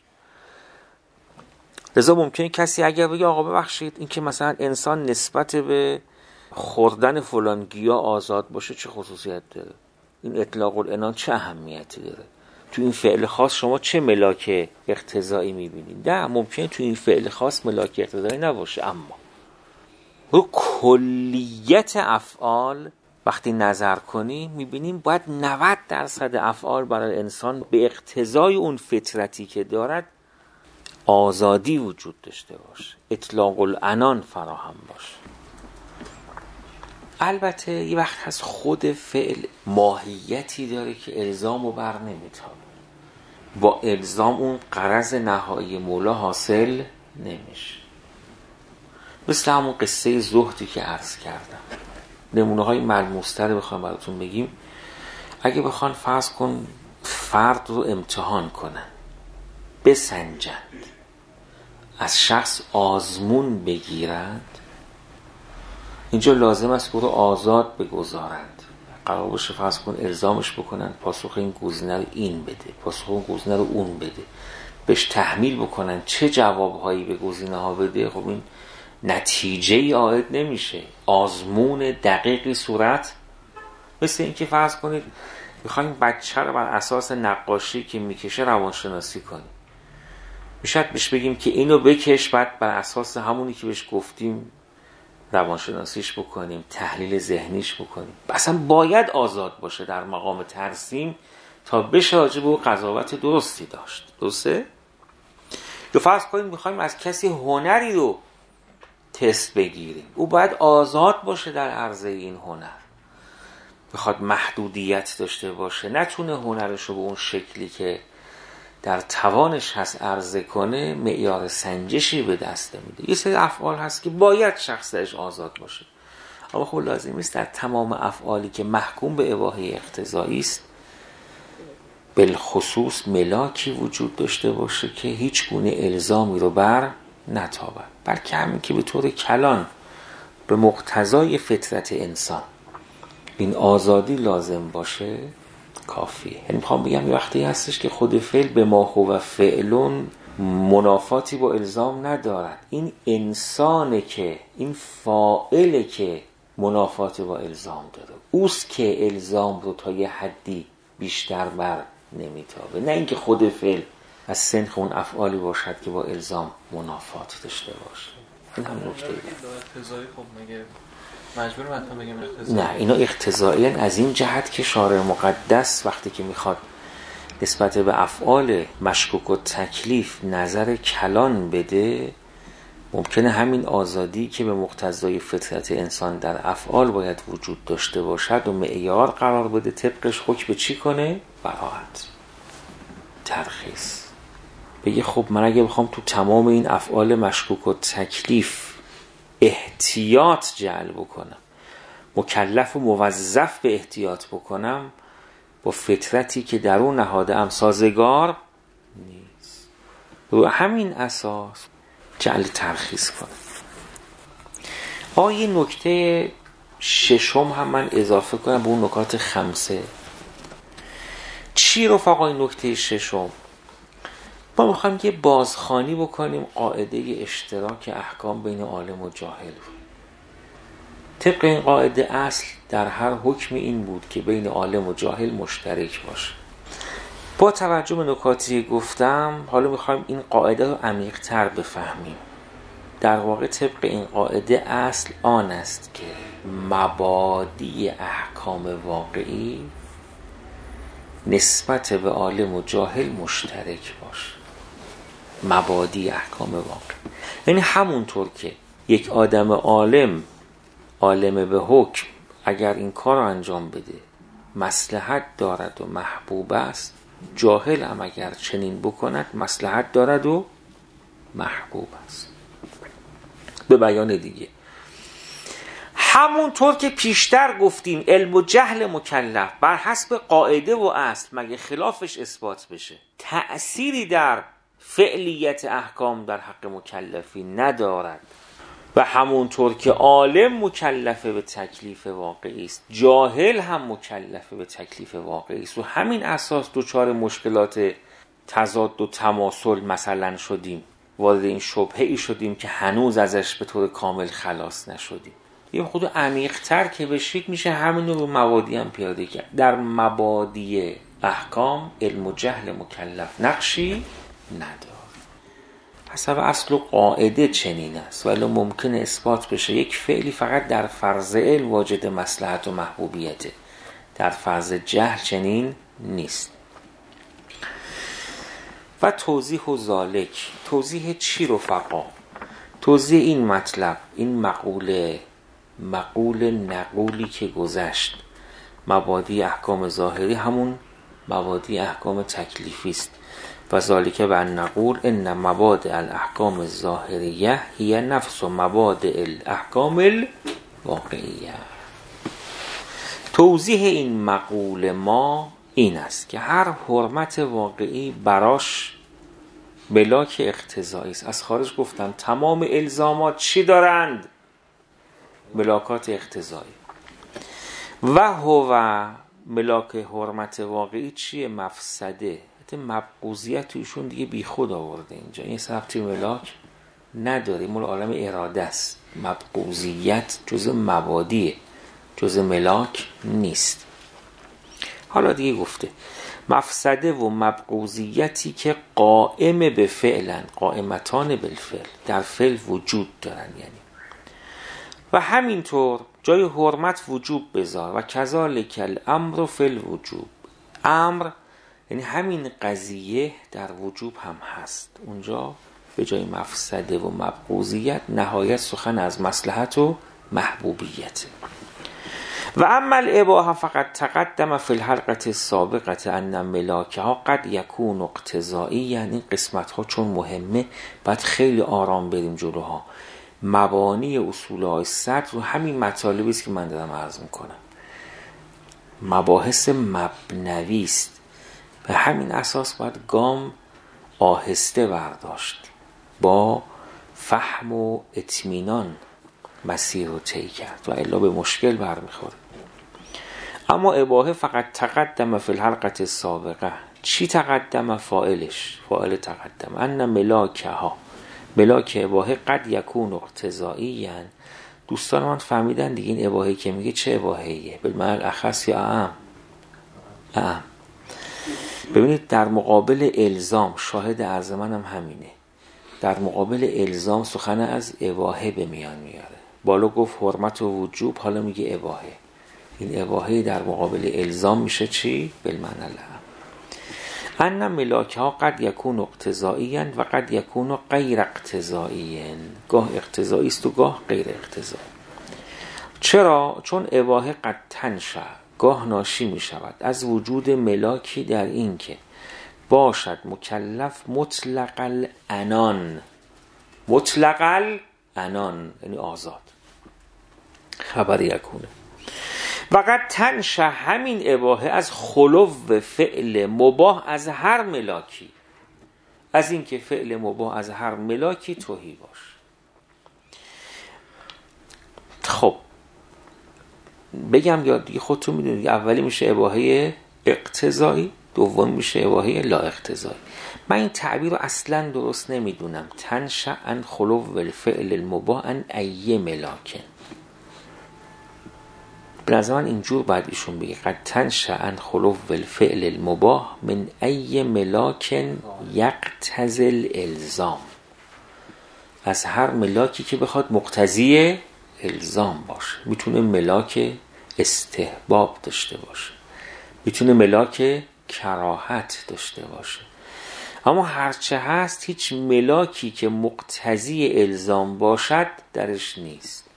لذا ممکنه کسی اگر بگه آقا ببخشید این که مثلا انسان نسبت به خوردن فلان گیاه آزاد باشه چه خصوصیت داره؟ این اطلاق العنان چه اهمیتی داره؟ تو این فعل خاص شما چه ملاک اقتضایی میبینید؟ نه، ممکنه تو این فعل خاص ملاک اقتضایی نباشه، اما رو کلیت افعال وقتی نظر کنیم میبینیم باید نود درصد افعال برای انسان به اقتضای اون فطرتی که دارد آزادی وجود داشته باشه، اطلاق العنان فراهم باشه. البته یه وقت هست خود فعل ماهیتی داره که الزام رو بر نمیتابه، با الزام اون غرض نهایی مولا حاصل نمیشه. مثل همون قصه زهدی که عرض کردم. نمونه های ملموس‌تر بخوام براتون بگیم، اگه بخوان فرض کن فرد رو امتحان کنن، بسنجند، از شخص آزمون بگیرند، اینجا لازم است او رو آزاد بگذارند. قرار باشه فرض کن الزامش بکنن پاسخ این گزینه رو این بده، پاسخ اون گزینه رو اون بده، بهش تحمیل بکنن چه جوابهایی به گزینه ها بده. خب این نتیجه ای عائد نمیشه، آزمون دقیقی صورت. مثل این که فرض کنید میخوایم بچه رو بر اساس نقاشی که میکشه روانشناسی کنیم، میشد بهش بگیم که اینو بکش، بعد بر اساس همونی که بهش گفتیم روانشناسیش بکنیم، تحلیل ذهنیش بکنیم. اصلا باید آزاد باشه در مقام ترسیم تا بشه راجع به قضاوت درستی داشت. درسته؟ یا فرض کنیم میخوایم از کسی هنری رو تست بگیریم، او باید آزاد باشه در عرضه این هنر، بخواد محدودیت داشته باشه، نتونه هنرش رو به اون شکلی که در توانش هست عرضه کنه، معیار سنجشی به دست میده. یه سری افعال هست که باید شخص درش آزاد باشه، اما خب لازم نیست در تمام افعالی که محکوم به اباحه اقتضایی است بالخصوص ملاکی وجود داشته باشه که هیچ گونه الزامی رو بر نتابد، بلکه همین که به طور کلان به مقتضای فطرت انسان این آزادی لازم باشه کافیه. یعنی میخوام بگم یه وقتی هستش که خود فعل به ما هو فعلون منافاتی با الزام ندارد، این انسانه که این فاعله که منافات با الزام داره، اوست که الزام رو تا یه حدی بیشتر بر نمیتابه، نه اینکه خود فعل از سنخ اون افعالی باشد که با الزام منافات داشته باشه. این هم نکته ایه. اقتضایی خب مگه مجبور مثلا بگم اقتضایی؟ نه، اینا اقتضایی از این جهت که شارع مقدس وقتی که میخواد نسبت به افعال مشکوک و تکلیف نظر کلان بده، ممکنه همین آزادی که به مقتضای فطرت انسان در افعال باید وجود داشته باشد و معیار قرار بده، طبقش حکم به چی کنه؟ براحت، ترخیص. بگه خب من اگه بخوام تو تمام این افعال مشکوک و تکلیف احتیاط جعل بکنم، مکلف و موظف به احتیاط بکنم، با فطرتی که در اون نهاده ام سازگار نیست. رو همین اساس جعل ترخیص کنم. آیه نکته ششم هم من اضافه کنم به اون نکات خمسه. چی رفقا این نکته ششم؟ ما میخوایم یه بازخوانی بکنیم قاعده اشتراک احکام بین عالم و جاهل. طبق این قاعده اصل در هر حکم این بود که بین عالم و جاهل مشترک باشه. با توجه به نکاتی گفتم حالا میخوایم این قاعده رو عمیق‌تر بفهمیم. در واقع طبق این قاعده اصل آن است که مبادی احکام واقعی نسبت به عالم و جاهل مشترک باشه. مبادی احکام واقعی یعنی همونطور که یک آدم عالم عالم به حکم اگر این کار رو انجام بده مصلحت دارد و محبوب است، جاهل هم اگر چنین بکند مصلحت دارد و محبوب است. به بیان دیگه، همونطور که پیشتر گفتیم علم و جهل مکلف بر حسب قاعده و اصل مگه خلافش اثبات بشه تأثیری در فعلیت احکام در حق مکلفی ندارد، و همونطور که عالم مکلفه به تکلیف واقعی است، جاهل هم مکلفه به تکلیف واقعی است. و همین اساس دوچار مشکلات تضاد و تماثل مثلا شدیم، وارد این شبهه ای شدیم که هنوز ازش به طور کامل خلاص نشدیم. یه خود عمیق‌تر که بشید میشه همین رو مبادی هم پیاده کرد. در مبادی احکام علم و جهل مکلف نقشی نداره. حسب اصل و قاعده چنین است، ولی ممکنه اثبات بشه یک فعلی فقط در فرض علم واجد مصلحت و محبوبیته، در فرض جهل چنین نیست. و توضیح و ذالک، توضیح چی رفقا؟ توضیح این مطلب، این مقوله، مقول نقولی که گذشت، مبادی احکام ظاهری همون مبادی احکام تکلیفی است. و ذالک و نقول ان مبادئ الاحکام الظاهریه هی نفس و مبادئ الاحکام الواقعیه. توضیح این مقول ما این است که هر حرمت واقعی براش ملاک اقتضایی است. از خارج گفتم تمام الزامات چی دارند؟ ملاکات اقتضایی. و هو ملاک حرمت واقعی چیه؟ مفسده. مبغوضیت تویشون دیگه بی خود آورده اینجا، این سبتی ملاک نداره، مال عالم اراده است. مبغوضیت جزء مبادیه، جزء ملاک نیست. حالا دیگه گفته مفسده و مبغوضیتی که قائم به فعلن، قائمتان بالفعل، در فعل وجود دارن یعنی. و همینطور جای حرمت وجوب بذار و کذالک الامر فی الوجوب. امر یعنی همین قضیه در وجوب هم هست. اونجا به جای مفسده و مبغوضیت نهایت سخن از مصلحت و محبوبیت. و اما الاباحه فقط تقدم فی الحلقه السابقه ان ملاکها قد یکون اقتضایی، یعنی قسمت ها چون مهمه باید خیلی آرام بریم جلوها. مبانی اصولهای صدر رو همین مطالبی است که من دارم عرض میکنم، مباحث مبنوی است. به همین اساس باید گام آهسته برداشت، با فهم و اطمینان مسیر رو طی کرد و الا به مشکل برمیخوره. اما اباحه فقط تقدم فی الحلقه السابقه. چی تقدم؟ فاعلش، فاعل تقدم. ان ملاکها، ملاک اباحه قد یکون اقتضایی، یعنی دوستان من فهمیدن دیگه این اباحه که میگه چه اباحه‌ایه؟ بالمعنی الاخص یا اعم؟ اعم. ببینید در مقابل الزام، شاهد عرض منم همینه، در مقابل الزام سخن از اباحه به میان میاره. بالا گفت حرمت و وجوب، حالا میگه اباحه. این اباحه در مقابل الزام میشه چی؟ بالمعنی الاعم. ان ملاکها قد یکون اقتضایی و قد یکون غیر اقتضایی، گاه اقتضایی است و گاه غیر اقتضایی. چرا؟ چون اباحه قد تنشأ، گاه ناشی می شود از وجود ملاکی در این که باشد مکلف مطلق العنان، مطلق العنان یعنی آزاد، خبر یکونه. و قد تنشأ، همین اباحه از خلو فعل مباح از هر ملاکی، از این که فعل مباح از هر ملاکی تهی باش. خب بگم یا دیگه خودتون میدونید، اولی میشه اباحه اقتضایی، دوم میشه اباحه لا اقتضایی. من این تعبیر رو اصلا درست نمیدونم. تنشأ عن خلو الفعل المباح عن ای ملاک، به نظر من اینجور باید ایشون بگه قد تنشأ عن خلو الفعل المباح من ای ملاک یقتضی الالزام، از هر ملاکی که بخواد مقتضی الزام باشه. میتونه ملاک استحباب داشته باشه، میتونه ملاک کراهت داشته باشه، اما هرچه هست هیچ ملاکی که مقتضی الزام باشد درش نیست.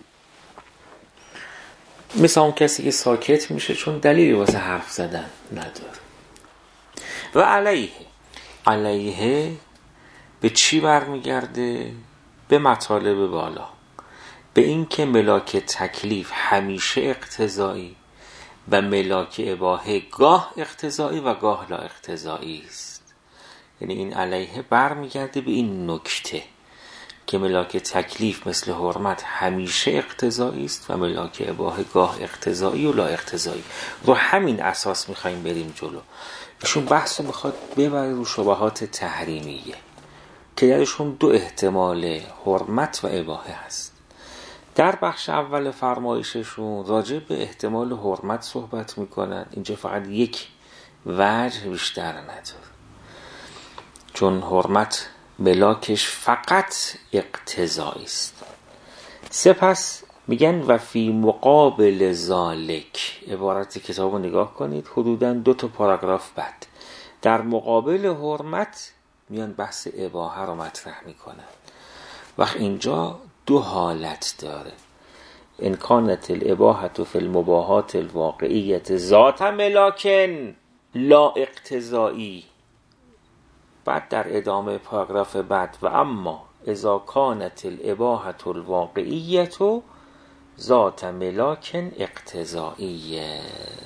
مثل اون کسی که ساکت میشه چون دلیلی واسه حرف زدن نداره. و علیه، علیه به چی برمیگرده؟ به مطالب بالا، به این که ملاک تکلیف همیشه اقتضایی و ملاک اباحه گاه اقتضایی و گاه لا اقتضایی است. یعنی این علیه برمیگرده به این نکته که ملاک تکلیف مثل حرمت همیشه اقتضایی است و ملاک اباحه گاه اقتضایی و لا اقتضایی. رو همین اساس میخوایم بریم جلو. ایشون بحث میخواد ببره رو شبهات تحریمیه که درشون دو احتمال حرمت و اباحه هست. در بخش اول فرمایششون راجع به احتمال حرمت صحبت میکنن. اینجا فقط یک وجه بیشتر نداره، چون حرمت ملاکش فقط اقتضایی است. سپس میگن و فی مقابل ذالک، عبارت کتاب رو نگاه کنید، حدوداً دو تا پاراگراف بعد در مقابل حرمت میان بحث اباحه رو مطرح میکنن. وقت اینجا دو حالت داره، ان کانت الاباحة فی المباحات الواقعیة ذات ملاکن لا اقتضایی. بعد در ادامه پاراگراف بعد و اما اذا کانت الاباحة الواقعیة ذات ملاکن اقتضاییه.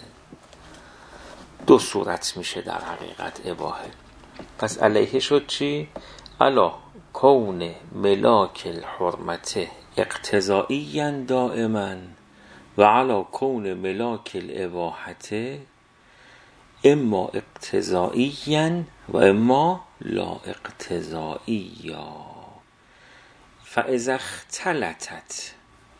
دو صورت میشه در حقیقت اباحه. پس علیه شد چی؟ الا کون ملاک الحرمت اقتضاییا دائما و علا کون ملاک الاباحة اما اقتضاییا و اما لا اقتضاییا. فاذا اختلطت،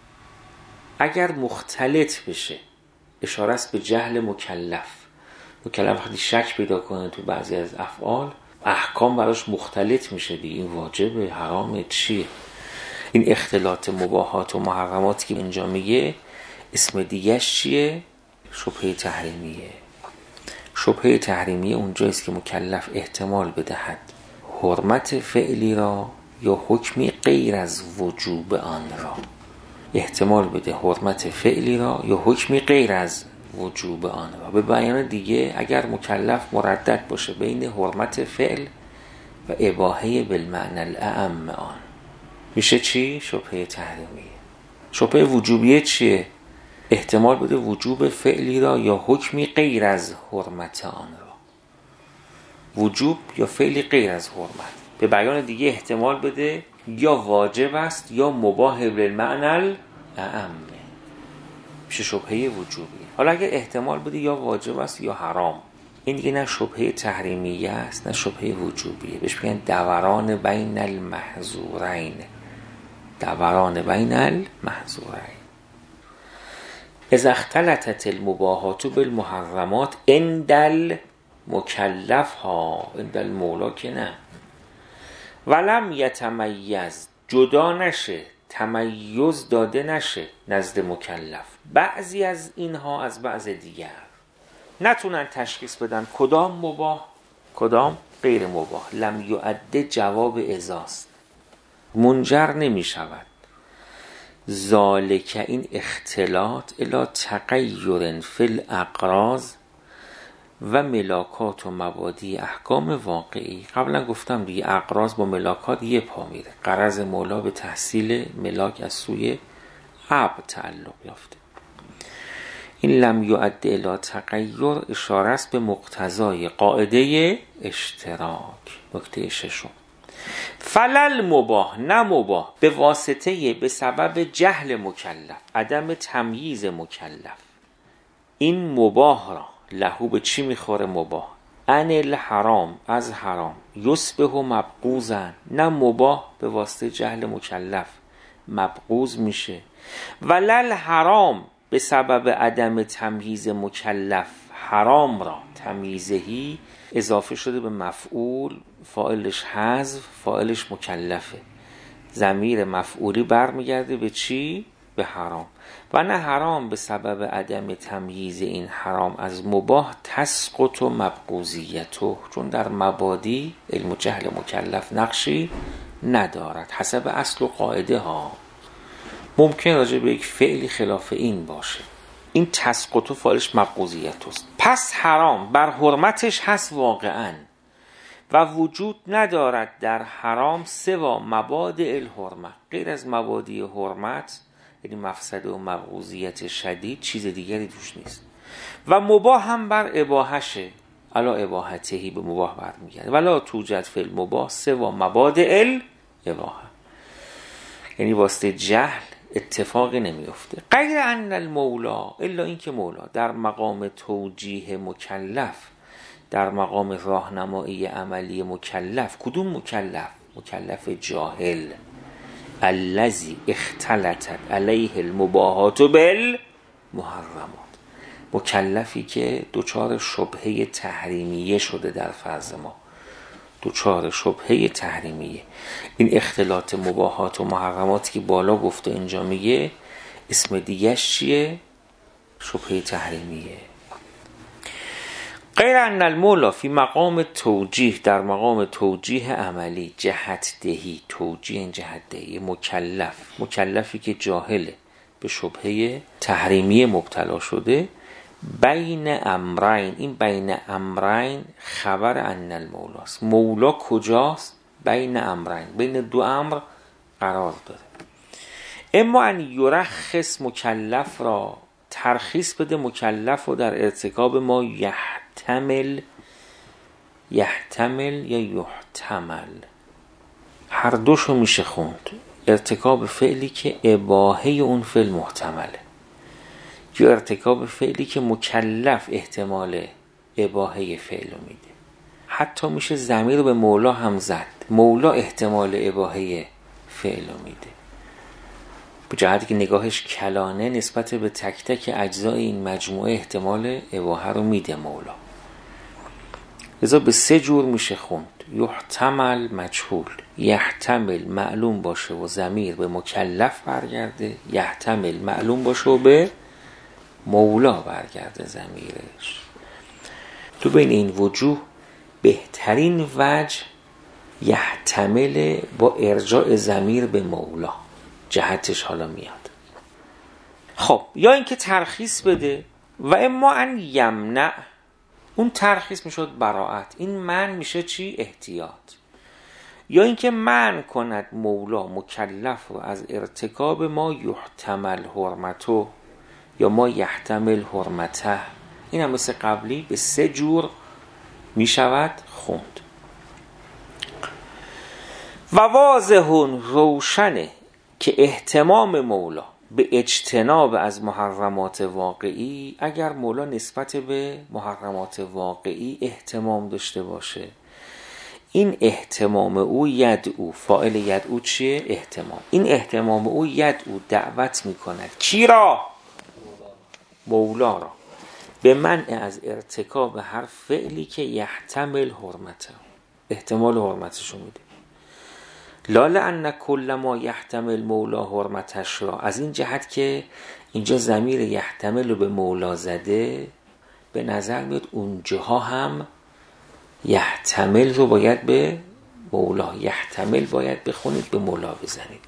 اگر مختلط بشه، اشاره است به جهل مکلف. مکلف وقتی شک پیدا کنه تو بعضی از افعال، احکام براش مختلط میشه دیگه، این واجبه، حرامه، چیه. این اختلاط مباحات و محرماتی که اینجا میگه اسم دیگهش چیه؟ شبهه تحریمیه. شبهه تحریمیه اونجاییست که مکلف احتمال بدهد حرمت فعلی را یا حکمی غیر از وجوب آن را، احتمال بده حرمت فعلی را یا حکمی غیر از وجوب آن را. به بیان دیگه اگر مکلف مردد باشه بین حرمت فعل و اباحه بالمعنی الاعم آن، میشه چی؟ شبهه تحریمیه. شبهه وجوبیه چیه؟ احتمال بده وجوب فعلی را یا حکمی غیر از حرمت آن را، وجوب یا فعلی غیر از حرمت. به بیان دیگه احتمال بده یا واجب است یا مباح بالمعنی الاعم، میشه شبهه وجوبیه. حالا اگر احتمال بده یا واجب است یا حرام، این دیگه نه شبهه تحریمیه است نه شبهه وجوبیه، بهش میگن دوران بین المحظورین. دوران بین المحظورین. اذا اختلطت المباحات بالمحرمات عند المکلف ها، عند المولا که نه، ولم یتمیز، جدا نشه، تمیز داده نشه نزد مکلف بعضی از اینها از بعض دیگر، نتونن تشخیص بدن کدام مباح کدام غیر مباح، لم یعد جواب ازاست، منجر نمی شود ذالک، این اختلاط، الی تغیر فی الاقراض و ملاکات و مبادی احکام واقعی. قبلا گفتم دیگه اقراض با ملاکات یه پا میره. قرض مولا به تحصیل ملاک از سوی عبد تعلق یافته. این لم یعد الی تغیر اشاره است به مقتضای قاعده اشتراک. نکته ششم، فلل مباح، نه مباح به واسطه به سبب جهل مکلف، عدم تمییز مکلف، این مباح را لهو به چی میخوره مباح؟ ان الحرام، از حرام، یصبح مبغوضا، نه مباح به واسطه جهل مکلف مبغوض میشه. ولل حرام به سبب عدم تمییز مکلف، حرام را تمییزهی اضافه شده به مفعول، فاعلش حذف، فاعلش مکلفه، ضمیر مفعولی برمیگرده به چی؟ به حرام. و نه حرام به سبب عدم تمییز این حرام از مباح تسقط و مبغوضیته، چون در مبادی علم و جهل مکلف نقشی ندارد حسب اصل و قاعده ها. ممکن راجع به یک فعلی خلاف این باشه، این تسقط و فاعلش مبغوضیت است، پس حرام بر حرمتش هست واقعا و وجود ندارد در حرام سوا مبادئ الحرمه، غیر از مبادی حرمت یعنی مفسده و مبغوضیت شدید چیز دیگری توش نیست. و مباح هم بر اباحشه، علا اباحتهی به مباح برمیگرده، ولا توجد فی المباح سوا مبادئ الاباحه، یعنی واسطه جهل اتفاقی نمیفته. غیر ان المولا، الا این که مولا در مقام توجیه مکلف، در مقام راهنمایی عملی مکلف، کدوم مکلف؟ مکلف جاهل، الذی اختلطت علیه المباحات بالمحرمات، مکلفی که دچار شبهه تحریمیه شده در فرض ما، دچار شبهه تحریمیه. این اختلاط مباحات و محرماتی که بالا گفته اینجا میگه اسم دیگه‌اش چیه؟ شبهه تحریمیه. غیر ان المولا فی مقام توجیه، در مقام توجیه عملی، جهت دهی، توجیه این جهت دهی، مکلف، مکلفی که جاهله به شبهه تحریمیه مبتلا شده، بین امرین، این بین امرین خبر ان المولاست. مولا کجاست؟ بین امرین، بین دو امر قرار داره. اما ان یرخص مکلف را، ترخیص بده مکلف رو در ارتکاب ما یحتمل، یحتمل یا یحتمل، هر دوشو میشه خوند، ارتکاب فعلی که اباحه اون فعل محتمله، یا ارتکاب فعلی که مکلف احتمال اباحه فعل رو میده. حتی میشه ضمیر رو به مولا هم زد، مولا احتمال اباحه فعل رو میده، به جهتی که نگاهش کلانه نسبت به تک تک اجزای این مجموعه احتمال اباحه رو میده مولا. لذا به سه جور میشه خوند. یحتمل مجهول، یحتمل معلوم باشه و ضمیر به مکلف برگرده، یحتمل معلوم باشه و به مولا برگرده ضمیرش. تو بین این وجوه بهترین وجه یحتمل با ارجاع ضمیر به مولا، جهتش حالا میاد. خب یا اینکه ترخیص بده، و اما ان یمنع، اون ترخیص میشد براعت، این من میشه چی؟ احتیاط. یا اینکه من کند مولا مکلف رو از ارتکاب ما یحتمل حرمتو یا ما یحتمل حرمته. این هم مثل قبلی به سه جور میشود خوند. و واضحون روشنه که اهتمام مولا به اجتناب از محرمات واقعی، اگر مولا نسبت به محرمات واقعی اهتمام داشته باشه، این اهتمام او یدعو، فاعل یدعو چیه؟ اهتمام. این اهتمام او یدعو دعوت میکند کی را؟ مولا را، به منع از ارتکاب هر فعلی که یحتمل حرمته، احتمال حرمتشو میده. لا لأن کل ما یحتمل مولا حرمتش را، از این جهت که اینجا ضمیر یحتمل رو به مولا زده، به نظر میاد اونجاها هم یحتمل رو باید به مولا، یحتمل باید بخونید به مولا بزنید.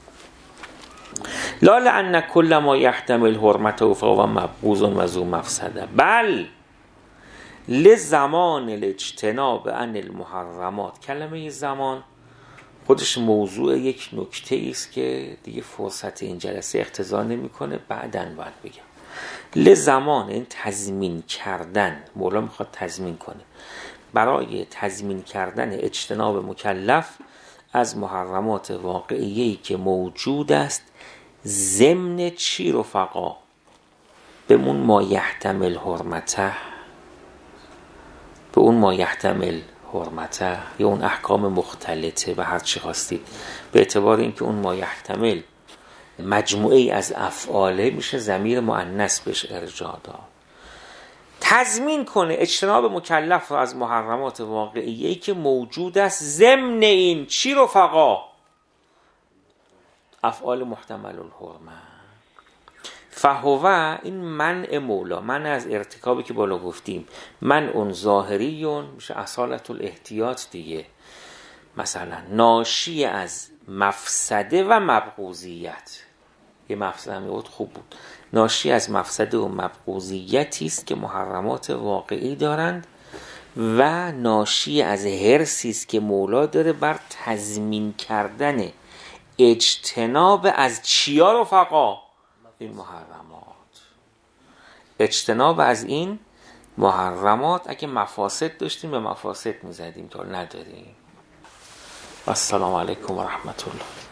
لا لأن کل ما یحتمل حرمته فهو مبغوض و ذو مفسده، بل لزمان الاجتناب عن المحرمات. کلمه زمان خودش موضوع یک نکته است که دیگه فرصت این جلسه اقتضا نمیکنه، بعداً باید بگم. لزمان، این تضمین کردن، مولا میخواد تضمین کنه، برای تضمین کردن اجتناب مکلف از محرمات واقعیه‌ای که موجود است ضمن چی رفقا؟ به اون ما یحتمل حرمته، به اون ما یحتمل حرمته یا اون احکام مختلطه و هر چی خواستید، به اعتبار اینکه اون ما یحتمل مجموعه ای از افعاله میشه ضمیر مؤنث بهش ارجاع داد. تضمین کنه اجتناب مکلف رو از محرمات واقعیه‌ای که موجود است ضمن این چی رفقا؟ افعال محتمل الحرمه. فهوه، این منع مولا، منع از ارتکابی که بالا گفتیم، منع اون ظاهریون میشه اصالت الاحتیاط دیگه، مثلا ناشی از مفسده و مبغوضیت. یه مفسده میگوید خوب بود، ناشی از مفسده و مبغوضیتی است که محرمات واقعی دارند و ناشی از حرصی است که مولا داره بر تضمین کردن اجتناب از چیا رفقا؟ این محرمات. اجتناب از این محرمات، اگه مفاسد داشتیم به مفاسد میزدیم، تا نداریم. السلام علیکم و رحمت الله.